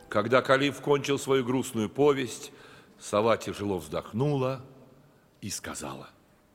Когда калиф кончил свою грустную повесть, сова тяжело вздохнула и сказала: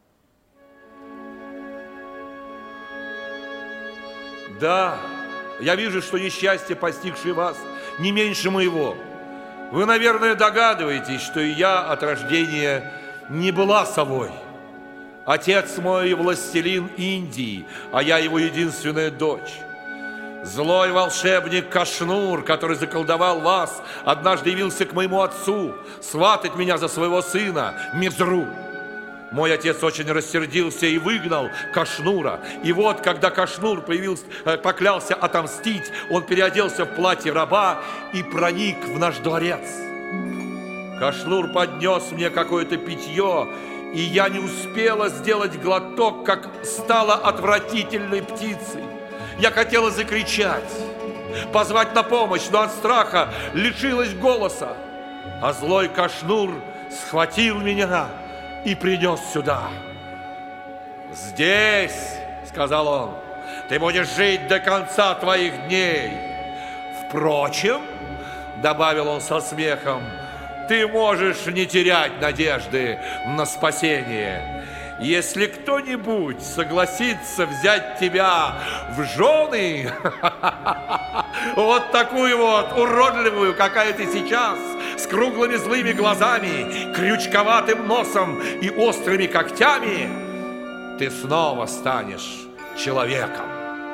«Да, я вижу, что несчастье, постигшее вас, не меньше моего. Вы, наверное, догадываетесь, что и я от рождения не была совой. Отец мой властелин Индии, а я его единственная дочь. Злой волшебник Кашнур, который заколдовал вас, однажды явился к моему отцу сватать меня за своего сына Мизру. Мой отец очень рассердился и выгнал Кашнура. И вот, когда Кашнур поклялся отомстить, он переоделся в платье раба и проник в наш дворец. Кашнур поднес мне какое-то питье, и я не успела сделать глоток, как стала отвратительной птицей. Я хотела закричать, позвать на помощь, но от страха лишилась голоса. А злой Кашнур схватил меня и принес сюда. «Здесь, — сказал он, — ты будешь жить до конца твоих дней. Впрочем, — добавил он со смехом, — ты можешь не терять надежды на спасение. Если кто-нибудь согласится взять тебя в жены, вот такую вот уродливую, какая ты сейчас, с круглыми злыми глазами, крючковатым носом и острыми когтями, ты снова станешь человеком».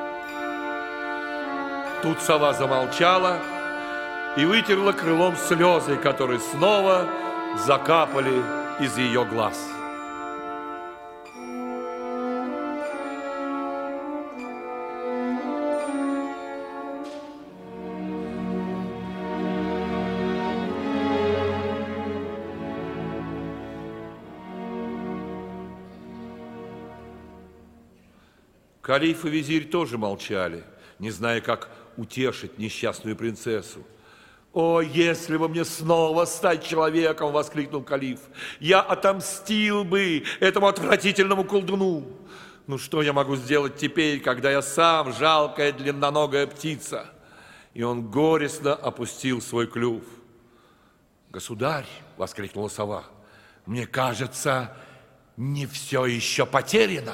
Тут сова замолчала и вытерла крылом слезы, которые снова закапали из ее глаз. Калиф и визирь тоже молчали, не зная, как утешить несчастную принцессу. «О, если бы мне снова стать человеком!» — воскликнул калиф. «Я отомстил бы этому отвратительному колдуну! Ну что я могу сделать теперь, когда я сам жалкая длинноногая птица?» И он горестно опустил свой клюв. «Государь!» — воскликнула сова. «Мне кажется, не все еще потеряно!»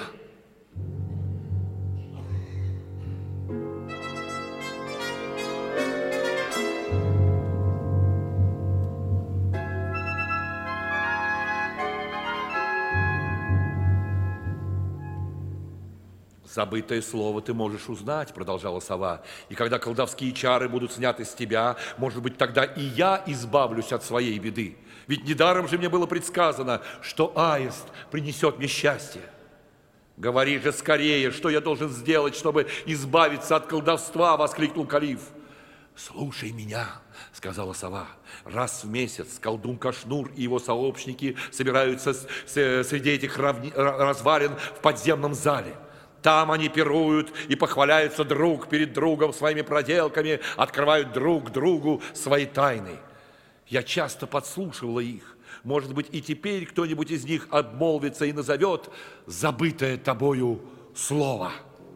«Забытое слово ты можешь узнать, — продолжала сова, — и когда колдовские чары будут сняты с тебя, может быть, тогда и я избавлюсь от своей беды. Ведь недаром же мне было предсказано, что аист принесет мне счастье. Говори же скорее, что я должен сделать, чтобы избавиться от колдовства!» — воскликнул калиф. «Слушай меня, — сказала сова, — раз в месяц колдун Кашнур и его сообщники собираются среди этих развалин в подземном зале. Там они пируют и похваляются друг перед другом своими проделками, открывают друг другу свои тайны. Я часто подслушивала их. Может быть, и теперь кто-нибудь из них обмолвится и назовет забытое тобою слово».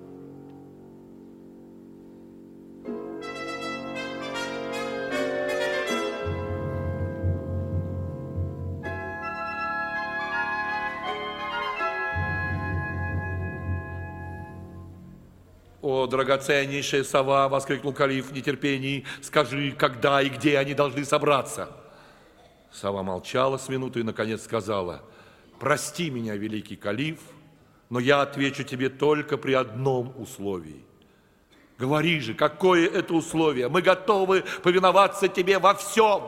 «О, драгоценнейшая сова! — воскликнул калиф в нетерпении. — Скажи, когда и где они должны собраться?» Сова молчала с минуты и, наконец, сказала: «Прости меня, великий калиф, но я отвечу тебе только при одном условии». «Говори же, какое это условие? Мы готовы повиноваться тебе во всем!»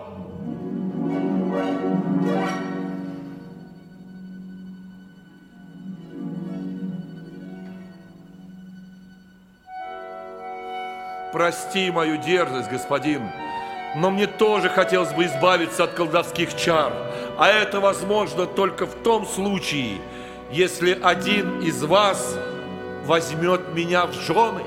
«Прости мою дерзость, господин, но мне тоже хотелось бы избавиться от колдовских чар, а это возможно только в том случае, если один из вас возьмет меня в жены».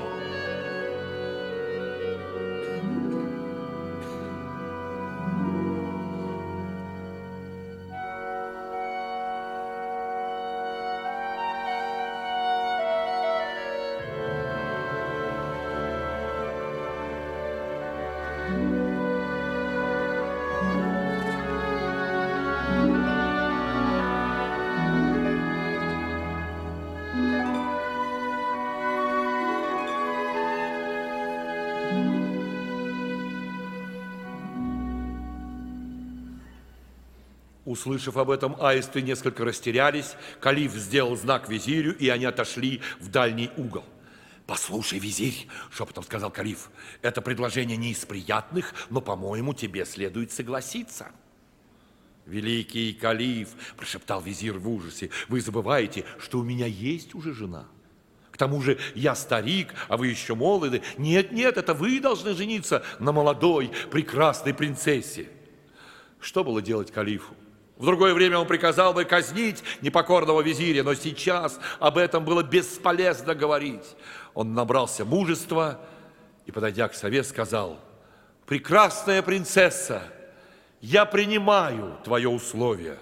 Услышав об этом, аисты несколько растерялись. Калиф сделал знак визирю, и они отошли в дальний угол. «Послушай, визирь», — шепотом сказал Калиф, — «это предложение не из приятных, но, по-моему, тебе следует согласиться». «Великий Калиф», — прошептал визирь в ужасе, — «вы забываете, что у меня есть уже жена. К тому же я старик, а вы еще молоды. Нет, нет, это вы должны жениться на молодой, прекрасной принцессе». Что было делать Калифу? В другое время он приказал бы казнить непокорного визиря, но сейчас об этом было бесполезно говорить. Он набрался мужества и, подойдя к сове, сказал: «Прекрасная принцесса, я принимаю твое условие».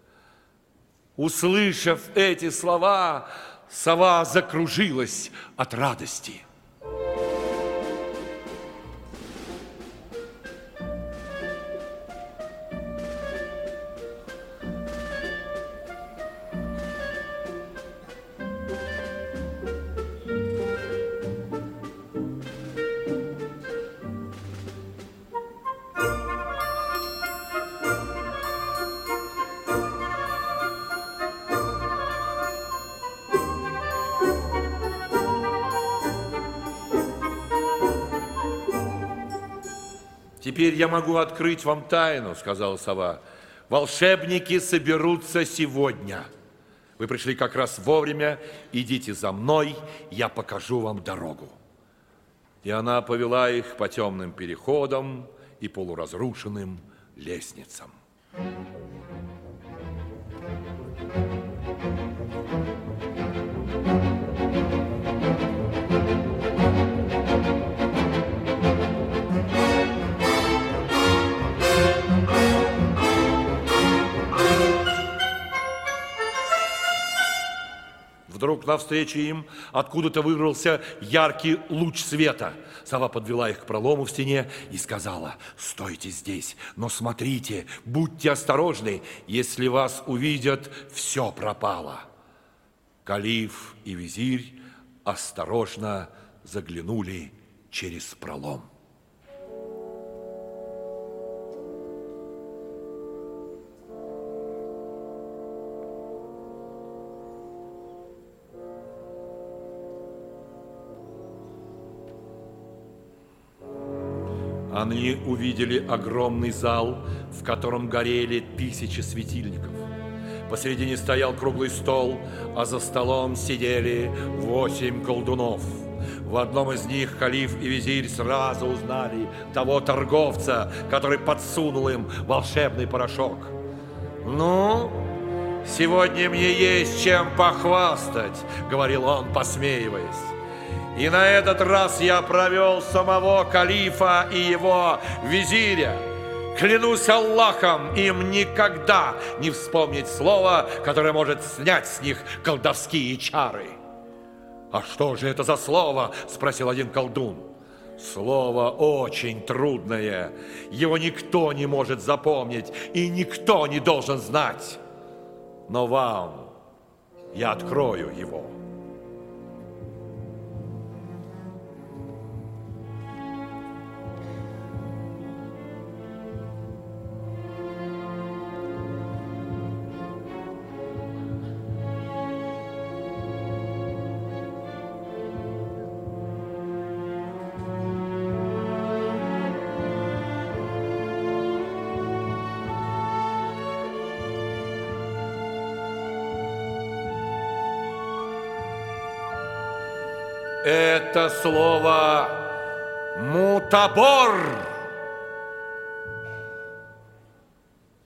Услышав эти слова, сова закружилась от радости. «Теперь я могу открыть вам тайну», — сказала сова. «Волшебники соберутся сегодня. Вы пришли как раз вовремя. Идите за мной, я покажу вам дорогу». И она повела их по темным переходам и полуразрушенным лестницам. Вдруг навстречу им откуда-то вырвался яркий луч света. Сова подвела их к пролому в стене и сказала: «Стойте здесь, но смотрите, будьте осторожны, если вас увидят, все пропало». Калиф и визирь осторожно заглянули через пролом. Они увидели огромный зал, в котором горели 1000 светильников. Посередине стоял круглый стол, а за столом сидели 8 колдунов. В одном из них Калиф и визирь сразу узнали того торговца, который подсунул им волшебный порошок. «Ну, сегодня мне есть чем похвастать», — говорил он, посмеиваясь. «И на этот раз я провел самого Калифа и его визиря. Клянусь Аллахом, им никогда не вспомнить слово, которое может снять с них колдовские чары». «А что же это за слово?» – спросил один колдун. «Слово очень трудное. Его никто не может запомнить, и никто не должен знать. Но вам я открою его». Это слово «мутабор».